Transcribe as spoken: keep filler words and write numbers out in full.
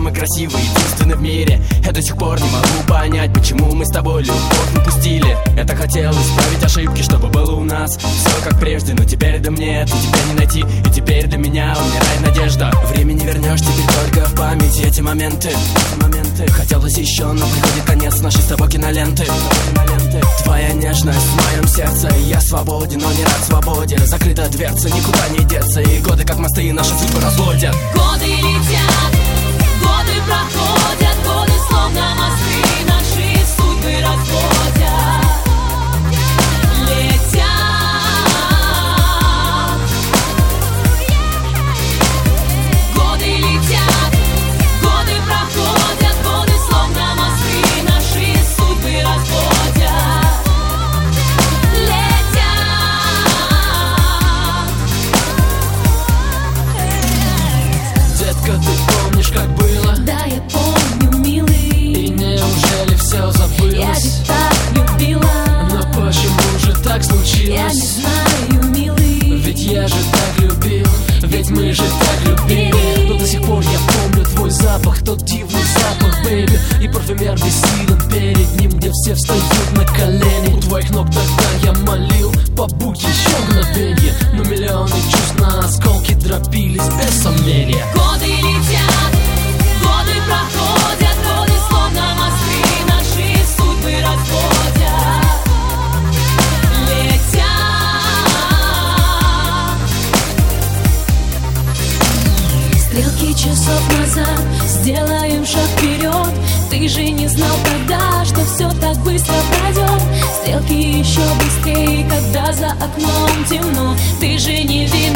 самый красивый, единственный в мире. Я до сих пор не могу понять, почему мы с тобой любовь упустили. Я так хотел исправить ошибки, чтобы было у нас все как прежде, но теперь да мне это тебя не найти. И теперь для меня умирает надежда. Время не вернешь, теперь только в памяти эти моменты, моменты. Хотелось еще, но приходит конец нашей с тобой киноленты, киноленты. Твоя нежность в моем сердце, и я свободен, но не рад свободе. Закрыта дверца, никуда не деться, и годы как мосты и наши судьбы разводят. Годы летят, годы проходят, годы словно мосты наши судьбы разводят. Летят. Годы летят, годы проходят, годы словно мосты наши судьбы разводят. Детка, ты помнишь, как было? Да, я помню, милый. И неужели все забылось? Я ведь так любила. Но почему же так случилось? Я не знаю, милый. Ведь я же так любил, ведь мы же так любили. Но до сих пор я помню твой запах, тот дивный запах, бэйби. И парфюмер бессилен перед ним, где все встают на колени. У твоих ног тогда я молил, побудь еще мгновенье. Но миллионы чувств на осколки дробились без сомнения. Годы летят, годы проходят, годы словно мосты наши судьбы разводят. Летят. Стрелки часов назад, сделаем шаг вперед. Ты же не знал тогда, что все так быстро пройдет. Стрелки еще быстрее, когда за окном темно. Ты же не веришь.